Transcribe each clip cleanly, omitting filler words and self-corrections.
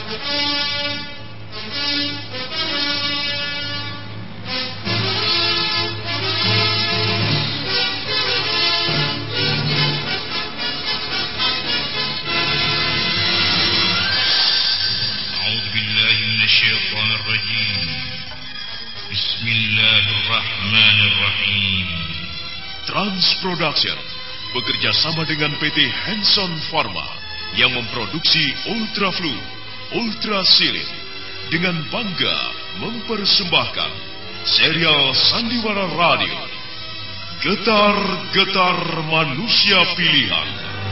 Bismillahirrahmanirrahim. Trans Production bekerja sama dengan PT Hanson Pharma yang memproduksi Ultra Flu, Ultra Silin dengan bangga mempersembahkan serial Sandiwara Radio Getar-Getar Manusia Pilihan.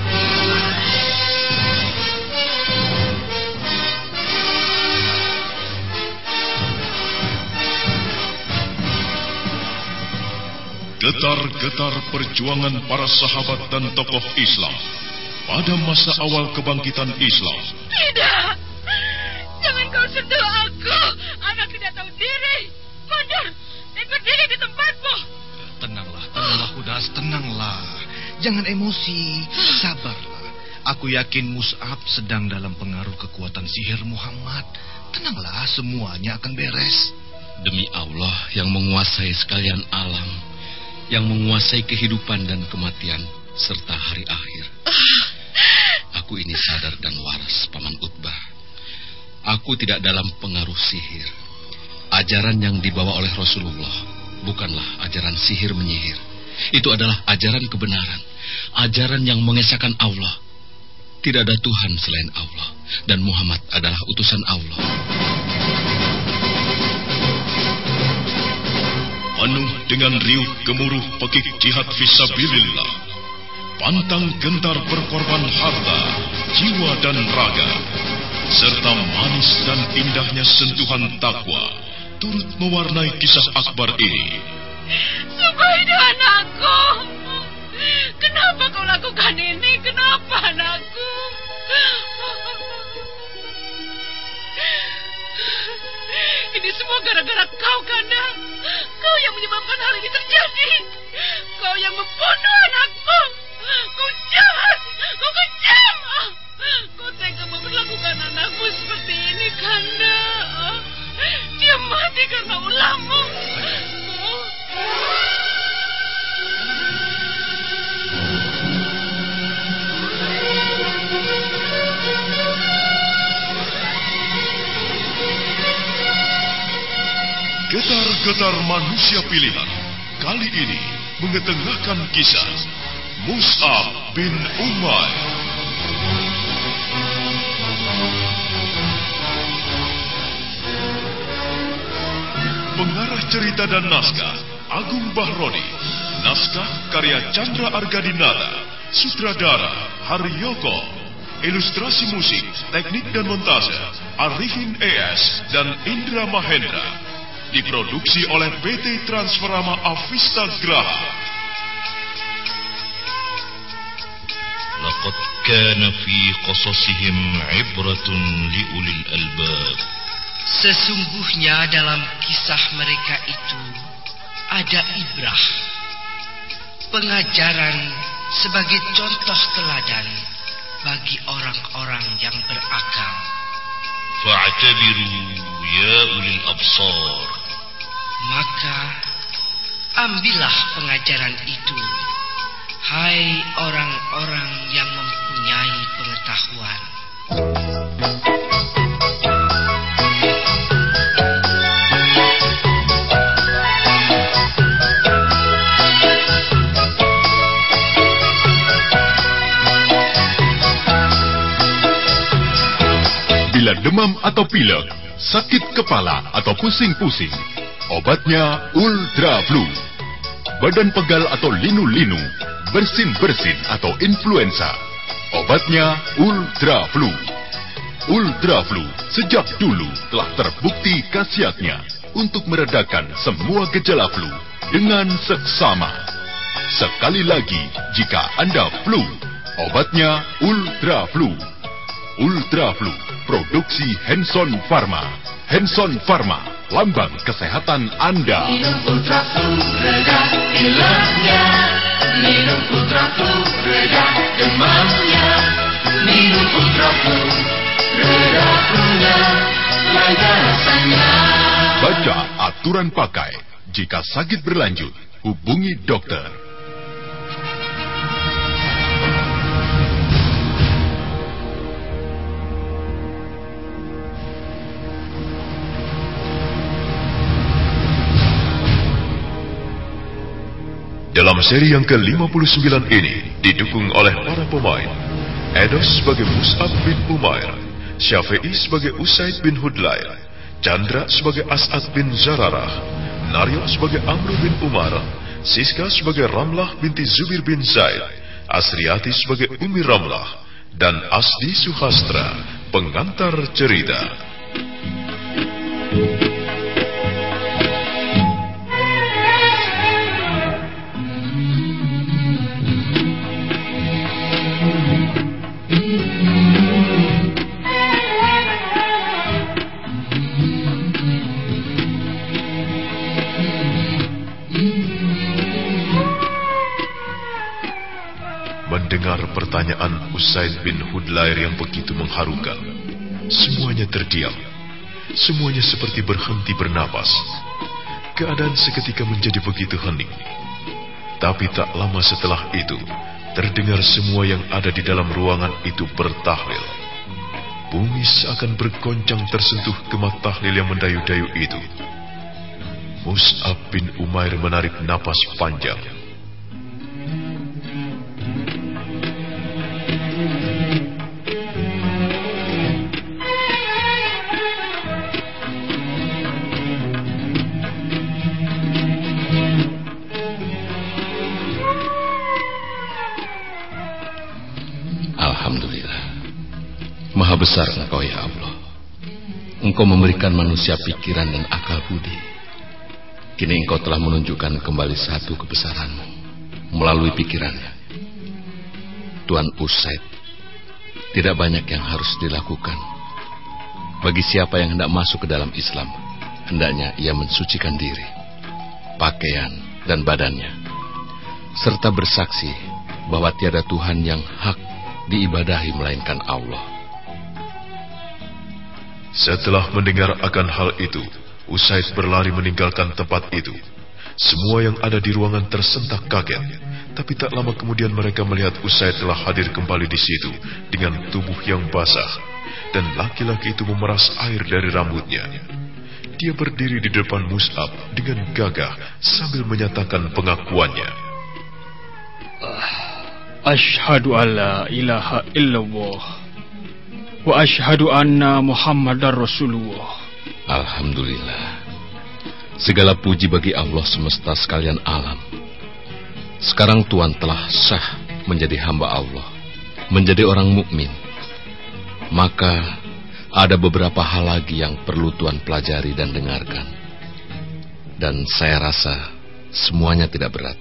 Getar-getar perjuangan para sahabat dan tokoh Islam pada masa awal kebangkitan Islam. Tidak! Jangan kau sentuh aku! Anak tidak tahu diri! Mundur! Dan berdiri di tempatmu! Tenanglah, Kudas, tenanglah. Jangan emosi, sabarlah. Aku yakin Mus'ab sedang dalam pengaruh kekuatan sihir Muhammad. Tenanglah, semuanya akan beres. Demi Allah yang menguasai sekalian alam, yang menguasai kehidupan dan kematian serta hari akhir. Aku ini sadar dan waras, Paman Utbah. Aku tidak dalam pengaruh sihir. Ajaran yang dibawa oleh Rasulullah bukanlah ajaran sihir menyihir. Itu adalah ajaran kebenaran, ajaran yang mengesahkan Allah. Tidak ada Tuhan selain Allah, dan Muhammad adalah utusan Allah. Penuh dengan riuh gemuruh pekik jihad fisabilillah, pantang gentar berkorban harta, jiwa dan raga, serta manis dan indahnya sentuhan takwa turut mewarnai kisah akbar ini. Sungguh ini anakku. Kenapa kau lakukan ini? Kenapa anakku? Ini semua gara-gara kau, Kanda. Kau yang menyebabkan hal ini terjadi. Kau yang membunuh anakku. Kau jahat. Kau kejam. Kau tega memperlakukan anakmu seperti ini, Kanda. Dia mati karena ulahmu. Getar-getar manusia pilihan kali ini mengetengahkan kisah Mus'ab bin Umair. Pengarah cerita dan naskah Agung Bahrodi, naskah karya Chandra Argadinata, sutradara Haryoko, ilustrasi musik, teknik dan montase Arifin ES dan Indra Mahendra. Diproduksi oleh PT Transferama Avista Graha. Laqad kana fi qasasihim ibratun liulil albab. Sesungguhnya dalam kisah mereka itu ada ibrah, pengajaran sebagai contoh teladan bagi orang-orang yang berakal. Fa'tabiru ya ulil absar. Maka ambillah pengajaran itu, hai orang-orang yang mempunyai pengetahuan. Bila demam atau pilek, sakit kepala atau pusing-pusing, obatnya Ultra Flu. Badan pegal atau linu-linu, bersin-bersin atau influenza, obatnya Ultra Flu. Ultra Flu sejak dulu telah terbukti khasiatnya untuk meredakan semua gejala flu dengan seksama. Sekali lagi, jika Anda flu, obatnya Ultra Flu. Ultra Flu, produksi Hanson Pharma. Hanson Pharma, lambang kesehatan Anda. Minum Ultra Flu, reda hilangnya. Minum Ultra Flu, reda demamnya. Minum Ultra Flu, reda punya gagasannya. Baca aturan pakai. Jika sakit berlanjut, hubungi dokter. Dalam seri yang ke-59 ini didukung oleh para pemain: Edos sebagai Mus'ab bin Umair, Syafi'i sebagai Usaid bin Hudlair, Chandra sebagai As'ad bin Zararah, Naryo sebagai Amr bin Umar, Siska sebagai Ramlah binti Zubir bin Zaid, Asriati sebagai Umi Ramlah, dan Asdi Suhastra, pengantar cerita. Mendengar pertanyaan Usaid bin Hudlair yang begitu mengharukan, semuanya terdiam. Semuanya seperti berhenti bernapas. Keadaan seketika menjadi begitu hening. Tapi tak lama setelah itu, terdengar semua yang ada di dalam ruangan itu bertahlil. Bumi seakan bergoncang tersentuh gema tahlil yang mendayu-dayu itu. Mus'ab bin Umair menarik napas panjang. Alhamdulillah. Maha besar Engkau ya Allah. Engkau memberikan manusia pikiran dan akal budi. Kini Engkau telah menunjukkan kembali satu kebesaran-Mu melalui pikirannya. Tuan Usaid, tidak banyak yang harus dilakukan. Bagi siapa yang hendak masuk ke dalam Islam, hendaknya ia mensucikan diri, pakaian dan badannya, serta bersaksi bahwa tiada Tuhan yang hak diibadahi melainkan Allah. Setelah mendengar akan hal itu, Usaid berlari meninggalkan tempat itu. Semua yang ada di ruangan tersentak kaget, tapi tak lama kemudian mereka melihat Usaid telah hadir kembali di situ dengan tubuh yang basah, dan laki-laki itu memeras air dari rambutnya. Dia berdiri di depan Mus'ab dengan gagah sambil menyatakan pengakuannya. Asyhadu alla ilaha illallah wa asyhadu anna Muhammadar Rasulullah. Alhamdulillah. Segala puji bagi Allah semesta sekalian alam. Sekarang Tuan telah sah menjadi hamba Allah, menjadi orang mukmin. Maka ada beberapa hal lagi yang perlu Tuan pelajari dan dengarkan. Dan saya rasa semuanya tidak berat.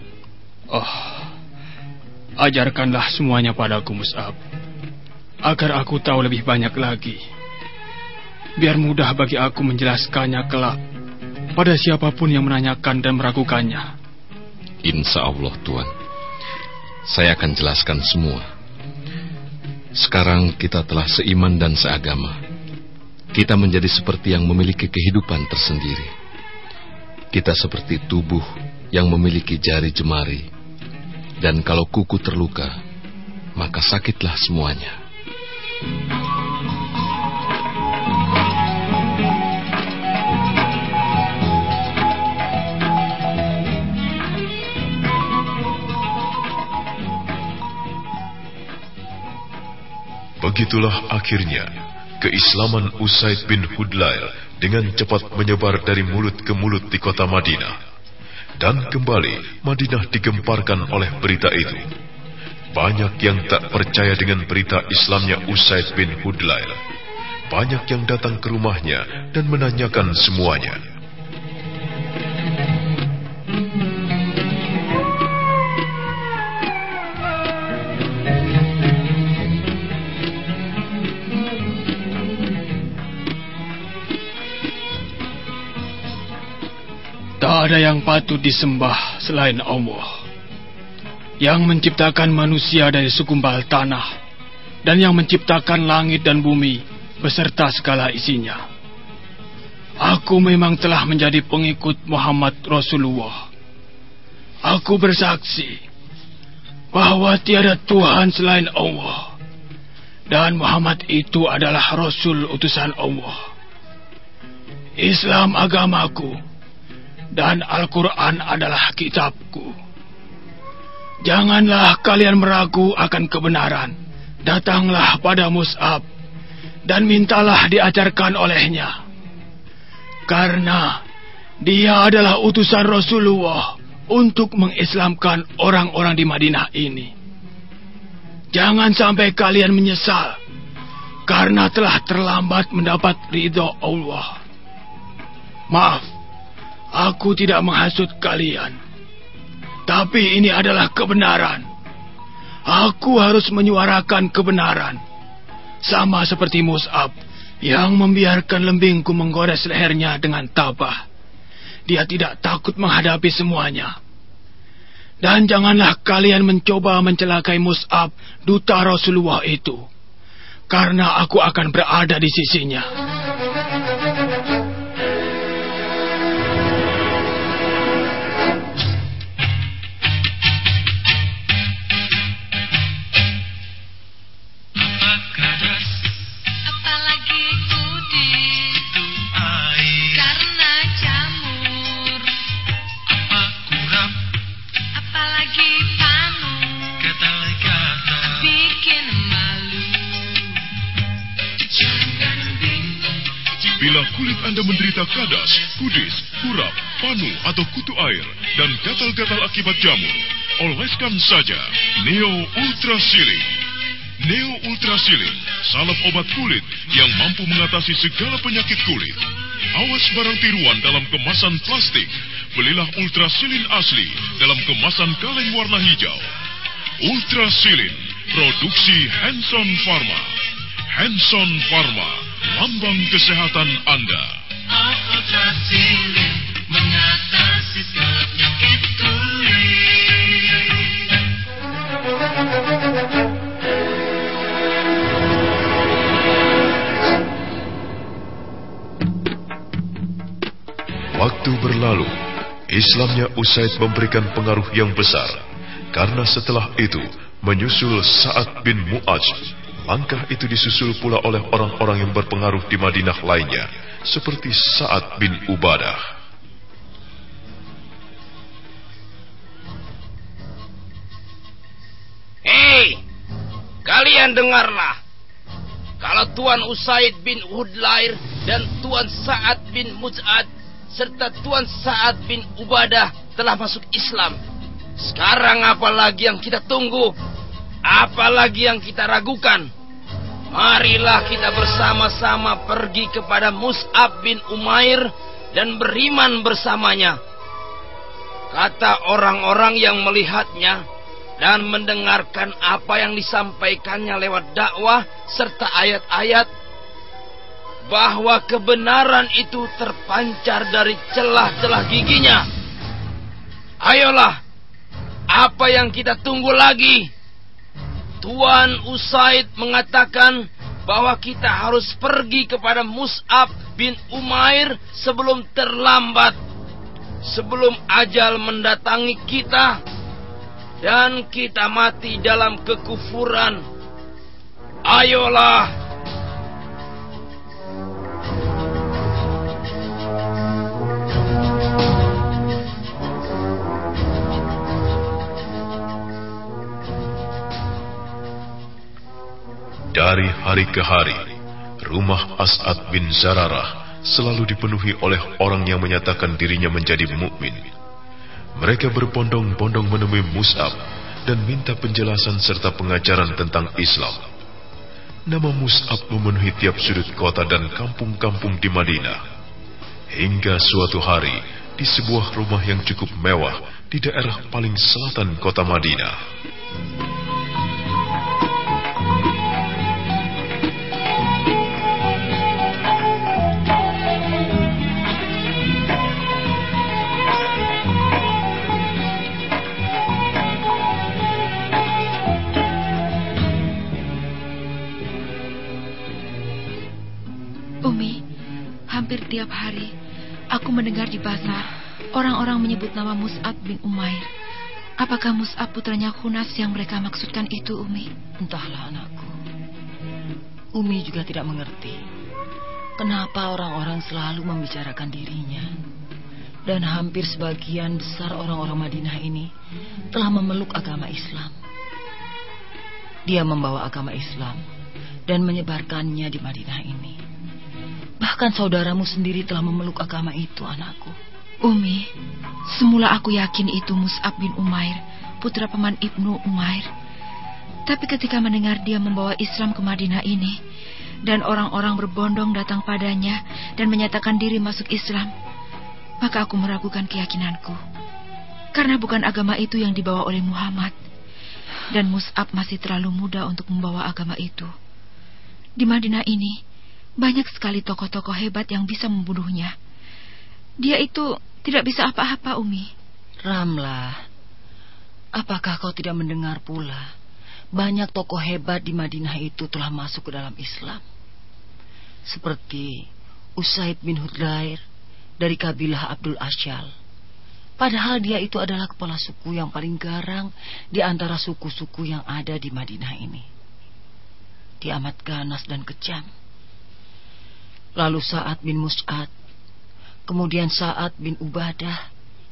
Ajarkanlah semuanya padaku, Mus'ab, agar aku tahu lebih banyak lagi. Biar mudah bagi aku menjelaskannya kelak pada siapapun yang menanyakan dan meragukannya. Insya Allah, Tuan. Saya akan jelaskan semua. Sekarang kita telah seiman dan seagama. Kita menjadi seperti yang memiliki kehidupan tersendiri. Kita seperti tubuh yang memiliki jari jemari. Dan kalau kuku terluka, maka sakitlah semuanya. Begitulah akhirnya keislaman Usaid bin Hudlair dengan cepat menyebar dari mulut ke mulut di kota Madinah. Dan kembali Madinah digemparkan oleh berita itu. Banyak yang tak percaya dengan berita Islamnya Usaid bin Hudlair. Banyak yang datang ke rumahnya dan menanyakan semuanya. Tak ada yang patut disembah selain Allah, yang menciptakan manusia dari segumpal tanah, dan yang menciptakan langit dan bumi beserta segala isinya. Aku memang telah menjadi pengikut Muhammad Rasulullah. Aku bersaksi bahwa tiada Tuhan selain Allah, dan Muhammad itu adalah Rasul utusan Allah. Islam agamaku, dan Al-Quran adalah kitabku. Janganlah kalian meragu akan kebenaran. Datanglah pada Mus'ab dan mintalah diajarkan olehnya, karena dia adalah utusan Rasulullah untuk mengislamkan orang-orang di Madinah ini. Jangan sampai kalian menyesal karena telah terlambat mendapat ridho Allah. Maaf, aku tidak menghasut kalian, tapi ini adalah kebenaran. Aku harus menyuarakan kebenaran, sama seperti Mus'ab yang membiarkan lembingku menggores lehernya dengan tabah. Dia tidak takut menghadapi semuanya. Dan janganlah kalian mencoba mencelakai Mus'ab, duta Rasulullah itu, karena aku akan berada di sisinya. Bila kulit Anda menderita kadas, kudis, kurap, panu atau kutu air, dan gatal-gatal akibat jamur, oleskan saja Neo Ultra Sealing. Neo Ultra Sealing, salep obat kulit yang mampu mengatasi segala penyakit kulit. Awas barang tiruan dalam kemasan plastik. Belilah Ultra Sealing asli dalam kemasan kaleng warna hijau. Ultra Sealing, produksi Hanson Pharma. Hanson Pharma, lambang kesehatan Anda. Ultra Sealing mengatasi segala penyakit kulit. Waktu berlalu, Islamnya Usaid memberikan pengaruh yang besar. Karena setelah itu, menyusul Sa'ad bin Mu'adz. Langkah itu disusul pula oleh orang-orang yang berpengaruh di Madinah lainnya, seperti Sa'ad bin Ubadah. Hei, kalian dengarlah. Kalau Tuan Usaid bin Hudlair dan Tuan Sa'ad bin Mu'adz serta Tuan Sa'ad bin Ubadah telah masuk Islam, sekarang apa lagi yang kita tunggu? Apalagi yang kita ragukan? Marilah kita bersama-sama pergi kepada Mus'ab bin Umair dan beriman bersamanya. Kata orang-orang yang melihatnya dan mendengarkan apa yang disampaikannya lewat dakwah serta ayat-ayat, bahwa kebenaran itu terpancar dari celah-celah giginya. Ayolah, apa yang kita tunggu lagi? Tuan Usaid mengatakan bahwa kita harus pergi kepada Mus'ab bin Umair sebelum terlambat, sebelum ajal mendatangi kita dan kita mati dalam kekufuran. Ayolah. Dari hari ke hari, rumah As'ad bin Zararah selalu dipenuhi oleh orang yang menyatakan dirinya menjadi mukmin. Mereka berbondong-bondong menemui Mus'ab dan minta penjelasan serta pengajaran tentang Islam. Nama Mus'ab memenuhi tiap sudut kota dan kampung-kampung di Madinah. Hingga suatu hari, di sebuah rumah yang cukup mewah di daerah paling selatan kota Madinah. Umi, hampir tiap hari aku mendengar di pasar orang-orang menyebut nama Mus'ab bin Umair. Apakah Mus'ab putranya Khunas yang mereka maksudkan itu, Umi? Entahlah, anakku. Umi juga tidak mengerti kenapa orang-orang selalu membicarakan dirinya. Dan hampir sebagian besar orang-orang Madinah ini telah memeluk agama Islam. Dia membawa agama Islam dan menyebarkannya di Madinah ini. Bahkan saudaramu sendiri telah memeluk agama itu, anakku. Umi, semula aku yakin itu Mus'ab bin Umair, putra paman Ibnu Umair. Tapi ketika mendengar dia membawa Islam ke Madinah ini, dan orang-orang berbondong datang padanya dan menyatakan diri masuk Islam, maka aku meragukan keyakinanku. Karena bukan agama itu yang dibawa oleh Muhammad. Dan Mus'ab masih terlalu muda untuk membawa agama itu. Di Madinah ini banyak sekali tokoh-tokoh hebat yang bisa membunuhnya. Dia itu tidak bisa apa-apa, Umi. Ramlah, apakah kau tidak mendengar pula banyak tokoh hebat di Madinah itu telah masuk ke dalam Islam? Seperti Usaid bin Hudlair dari kabilah Abdul Asyal. Padahal dia itu adalah kepala suku yang paling garang di antara suku-suku yang ada di Madinah ini. Dia amat ganas dan kejam. Lalu Sa'ad bin Mus'ad, kemudian Sa'ad bin Ubadah.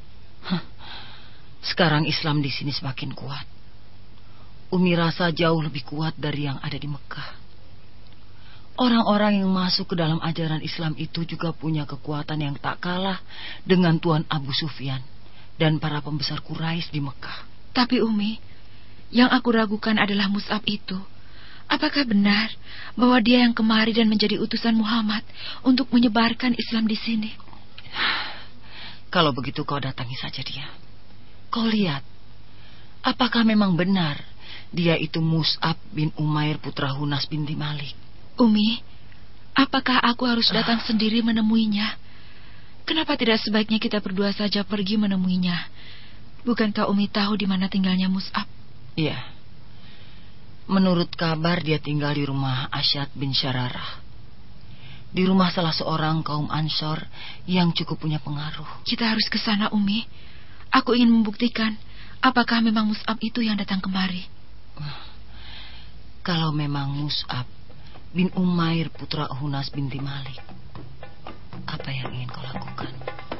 Sekarang Islam di sini semakin kuat. Umi rasa jauh lebih kuat dari yang ada di Mekah. Orang-orang yang masuk ke dalam ajaran Islam itu juga punya kekuatan yang tak kalah dengan Tuan Abu Sufyan dan para pembesar Quraisy di Mekah. Tapi Umi, yang aku ragukan adalah Mus'ab itu. Apakah benar bahwa dia yang kemari dan menjadi utusan Muhammad untuk menyebarkan Islam di sini? Kalau begitu kau datangi saja dia. Kau lihat, apakah memang benar dia itu Mus'ab bin Umair putra Hunas binti Malik? Umi, apakah aku harus datang sendiri menemuinya? Kenapa tidak sebaiknya kita berdua saja pergi menemuinya? Bukankah Umi tahu di mana tinggalnya Mus'ab? Iya. Menurut kabar dia tinggal di rumah Asyad bin Syararah. Di rumah salah seorang kaum Ansor yang cukup punya pengaruh. Kita harus ke sana, Umi. Aku ingin membuktikan apakah memang Mus'ab itu yang datang kemari. Kalau memang Mus'ab bin Umair putra Hunas binti Malik, apa yang ingin kau lakukan?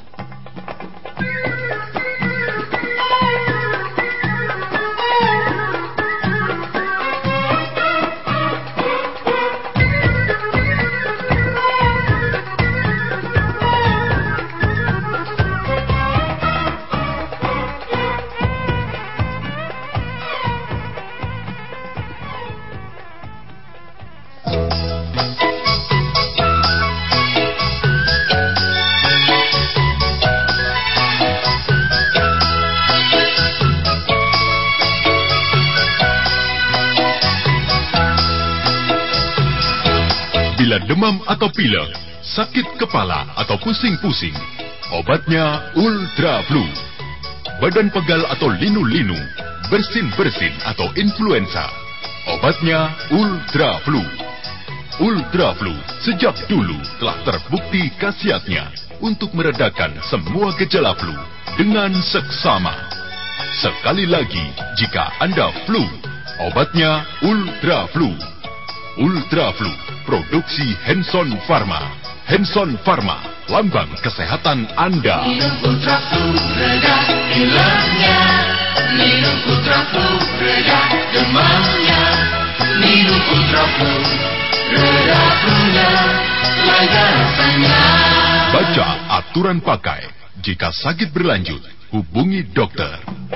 Bila demam atau pilek, sakit kepala atau pusing-pusing, obatnya Ultra Flu. Badan pegal atau linu-linu, bersin-bersin atau influenza, obatnya Ultra Flu. Ultra Flu sejak dulu telah terbukti khasiatnya untuk meredakan semua gejala flu dengan seksama. Sekali lagi, jika Anda flu, obatnya Ultra Flu. Ultra Flu, produksi Hanson Pharma. Hanson Pharma, lambang kesehatan Anda. Minum Ultra Flu, reda hilangnya. Minum Ultra Flu, reda demamnya. Minum Ultra Flu, reda flu-nya, lega rasanya. Baca aturan pakai. Jika sakit berlanjut, hubungi dokter.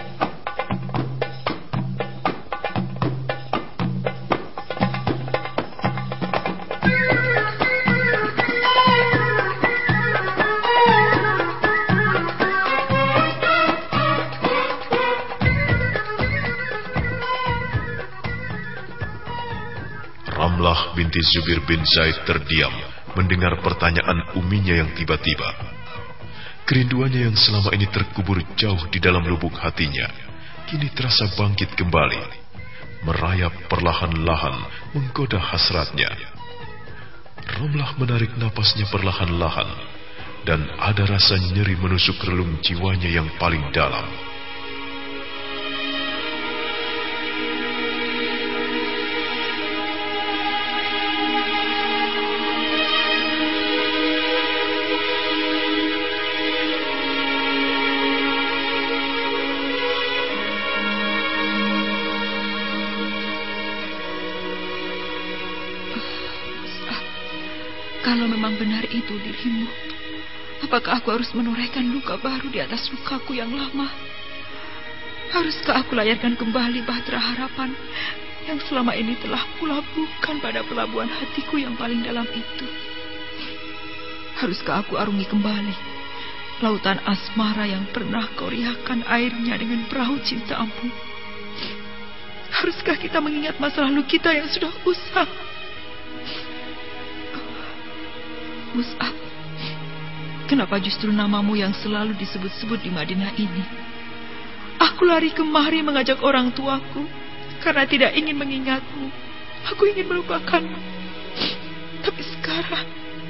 Ramlah binti Zubir bin Zaid terdiam mendengar pertanyaan uminya yang tiba-tiba. Kerinduannya yang selama ini terkubur jauh di dalam lubuk hatinya, kini terasa bangkit kembali, merayap perlahan-lahan menggoda hasratnya. Romlah menarik napasnya perlahan-lahan, dan ada rasa nyeri menusuk relung jiwanya yang paling dalam. Kalau memang benar itu dirimu, apakah aku harus menorehkan luka baru di atas lukaku yang lama? Haruskah aku layarkan kembali bahtera harapan yang selama ini telah kulabuhkan pada pelabuhan hatiku yang paling dalam itu? Haruskah aku arungi kembali lautan asmara yang pernah kau riakkan airnya dengan perahu cintamu? Haruskah kita mengingat masa lalu kita yang sudah usang? Mus'ab, kenapa justru namamu yang selalu disebut-sebut di Madinah ini? Aku lari kemari mengajak orang tuaku karena tidak ingin mengingatmu. Aku ingin melupakanmu. Tapi sekarang...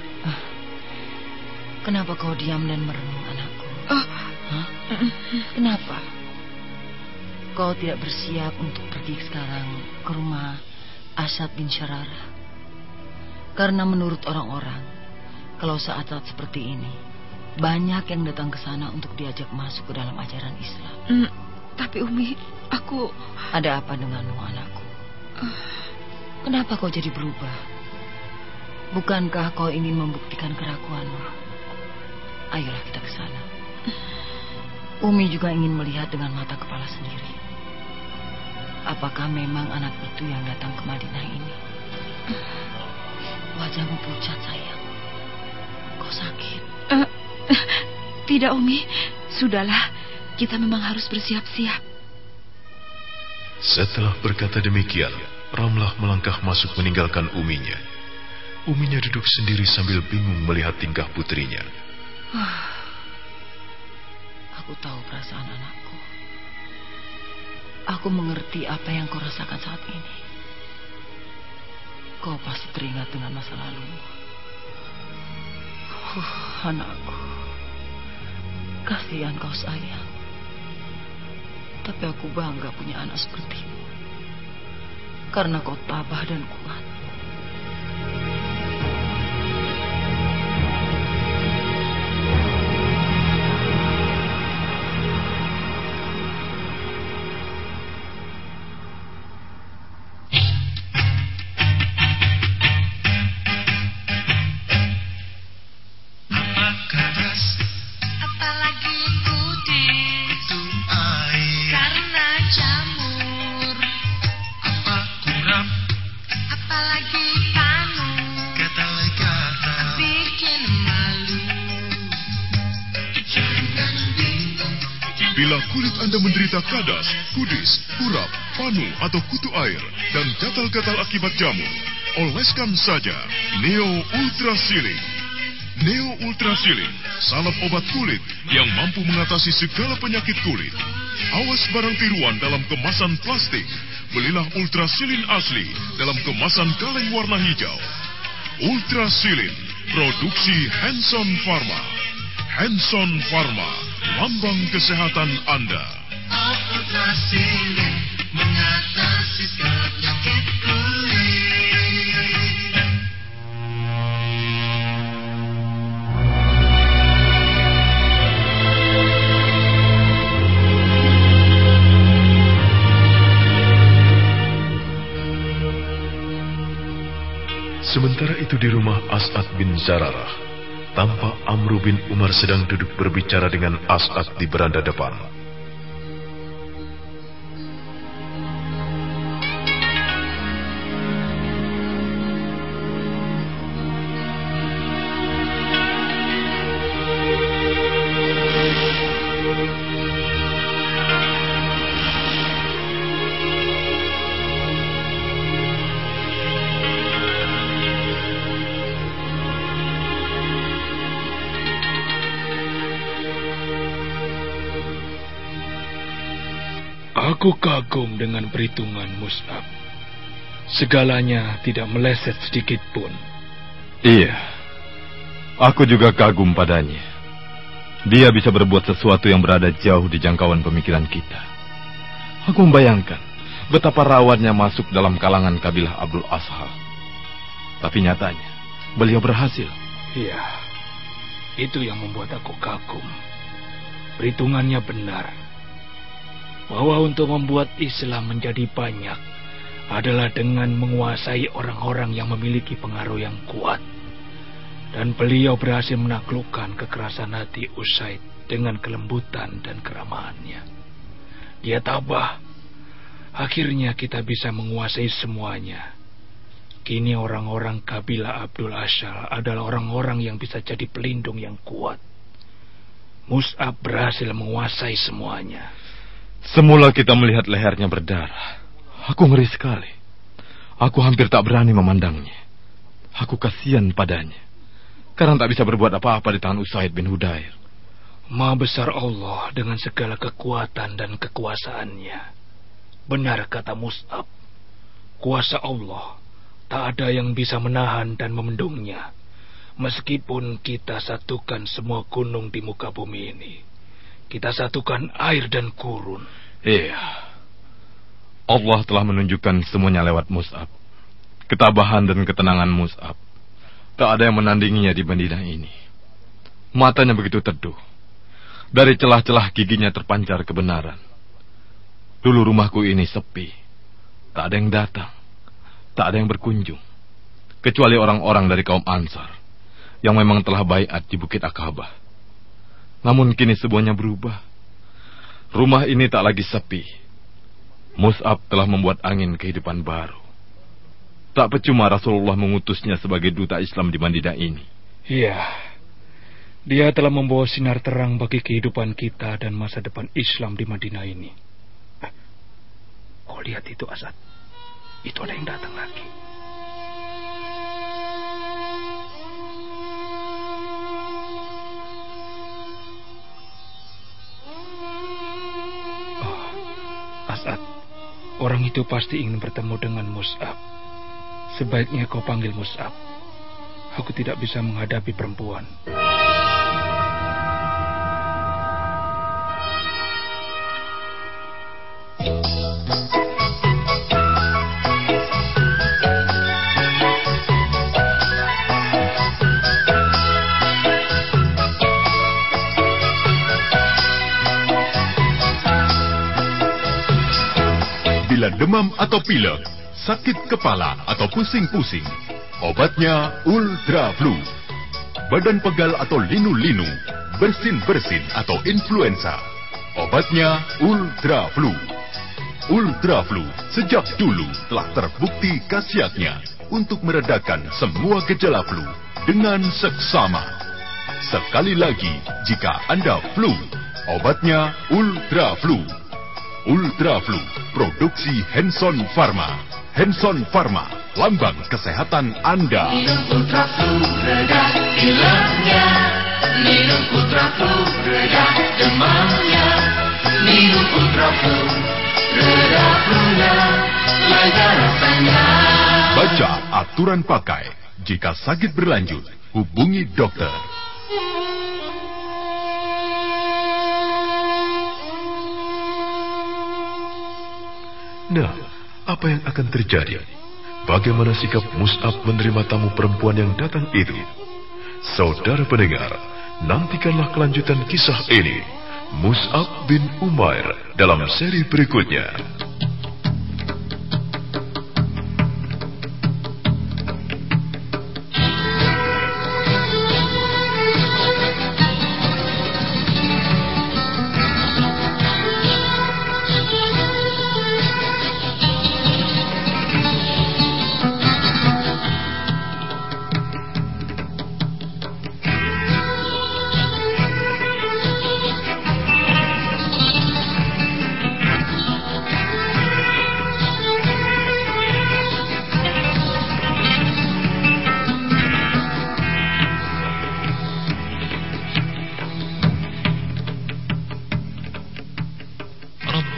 Kenapa kau diam dan merenung, anakku? Kenapa? Kau tidak bersiap untuk pergi sekarang ke rumah Asad bin Syararah? Karena menurut orang-orang, kalau saat-saat seperti ini, banyak yang datang ke sana untuk diajak masuk ke dalam ajaran Islam. Tapi Umi, aku... Ada apa denganmu, anakku? Kenapa kau jadi berubah? Bukankah kau ingin membuktikan keraguanmu? Ayolah kita ke sana. Umi juga ingin melihat dengan mata kepala sendiri. Apakah memang anak itu yang datang ke Madinah ini? Wajahmu pucat, sayang. Kau sakit? Tidak, Umi. Sudahlah, kita memang harus bersiap-siap. Setelah berkata demikian, Ramlah melangkah masuk meninggalkan Uminya. Uminya duduk sendiri sambil bingung melihat tingkah putrinya. Aku tahu perasaan anakku. Aku mengerti apa yang kau rasakan saat ini. Kau pasti teringat dengan masa lalumu. Anakku, kasihan kau sayang. Tapi aku bangga punya anak sepertimu. Karena kau tabah dan kuat. Bila kulit Anda menderita kadas, kudis, kurap, panu atau kutu air, dan gatal-gatal akibat jamur, oleskan saja Neo Ultra Sealing. Neo Ultra Sealing, salep obat kulit yang mampu mengatasi segala penyakit kulit. Awas barang tiruan dalam kemasan plastik. Belilah Ultra Sealing asli dalam kemasan kaleng warna hijau. Ultra Sealing, produksi Hanson Pharma. Hanson Pharma, lambang kesehatan Anda. Ultra Sealing mengatasi segala penyakit kulit. Sementara itu di rumah As'ad bin Zararah, tampak Amru bin Umar sedang duduk berbicara dengan As'ad di beranda depan. Aku kagum dengan perhitungan Mus'ab. Segalanya tidak meleset sedikit pun. Iya, aku juga kagum padanya. Dia bisa berbuat sesuatu yang berada jauh di jangkauan pemikiran kita. Aku membayangkan betapa rawatnya masuk dalam kalangan kabilah Abdul Ashal. Tapi nyatanya, beliau berhasil. Iya, itu yang membuat aku kagum. Perhitungannya benar, bahwa untuk membuat Islam menjadi banyak adalah dengan menguasai orang-orang yang memiliki pengaruh yang kuat. Dan beliau berhasil menaklukkan kekerasan hati Usaid dengan kelembutan dan keramahannya. Dia tabah. Akhirnya kita bisa menguasai semuanya. Kini orang-orang kabilah Abdul Ashal adalah orang-orang yang bisa jadi pelindung yang kuat. Mus'ab berhasil menguasai semuanya. Semula kita melihat lehernya berdarah. Aku ngeri sekali. Aku hampir tak berani memandangnya. Aku kasihan padanya, karena tak bisa berbuat apa-apa di tangan Usaid bin Hudair. Maha besar Allah dengan segala kekuatan dan kekuasaannya. Benar kata Mus'ab, kuasa Allah tak ada yang bisa menahan dan memendungnya. Meskipun kita satukan semua gunung di muka bumi ini, kita satukan air dan gurun. Iya, Allah telah menunjukkan semuanya lewat Mus'ab. Ketabahan dan ketenangan Mus'ab tak ada yang menandinginya di Madinah ini. Matanya begitu teduh. Dari celah-celah giginya terpancar kebenaran. Dulu rumahku ini sepi. Tak ada yang datang. Tak ada yang berkunjung. Kecuali orang-orang dari kaum Ansar yang memang telah baiat di Bukit Aqabah. Namun kini semuanya berubah. Rumah ini tak lagi sepi. Mus'ab telah membuat angin kehidupan baru. Tak percuma Rasulullah mengutusnya sebagai duta Islam di Madinah ini. Iya, dia telah membawa sinar terang bagi kehidupan kita dan masa depan Islam di Madinah ini. Kau lihat itu, Asad. Itu ada yang datang lagi. Oh, Asad, orang itu pasti ingin bertemu dengan Mus'ab. Sebaiknya kau panggil Mus'ab. Aku tidak bisa menghadapi perempuan. Bila demam atau pilek, sakit kepala atau pusing-pusing, obatnya Ultra Flu. Badan pegal atau linu-linu, bersin-bersin atau influenza, obatnya Ultra Flu. Ultra Flu sejak dulu telah terbukti khasiatnya untuk meredakan semua gejala flu dengan seksama. Sekali lagi, jika Anda flu, obatnya Ultra Flu. Ultra Flu, produksi Hanson Pharma. Hanson Pharma, lambang kesehatan Anda. Minum Ultra Flu, reda hilangnya. Minum Ultra Flu, reda demamnya. Minum Ultra Flu, reda flu-nya, lega rasanya. Baca aturan pakai. Jika sakit berlanjut, hubungi dokter. Nah, apa yang akan terjadi? Bagaimana sikap Mus'ab menerima tamu perempuan yang datang itu? Saudara pendengar, nantikanlah kelanjutan kisah ini. Mus'ab bin Umair dalam seri berikutnya.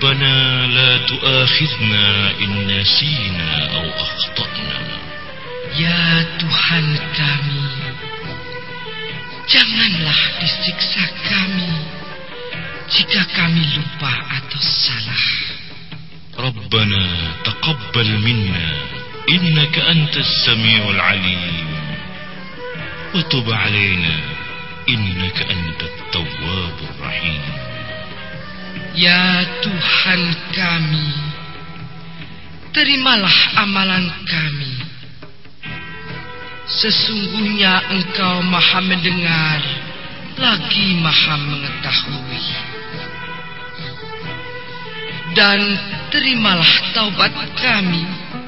ربنا لا تؤاخذنا إن نسينا أو أخطأنا Ya Tuhan kami, janganlah disiksa kami jika kami lupa atau salah. Rabbana taqabbal minna innaka antas samiul alim wa tub alaina innaka antat tawwabur rahim. Ya Tuhan kami, terimalah amalan kami. Sesungguhnya Engkau Maha mendengar lagi Maha mengetahui. Dan terimalah taubat kami.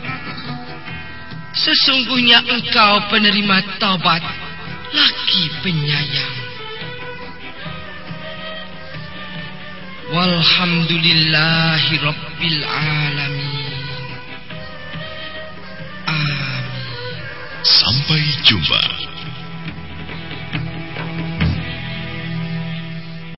Sesungguhnya Engkau penerima taubat lagi penyayang. Walhamdulillahi Rabbil Alamin. Sampai jumpa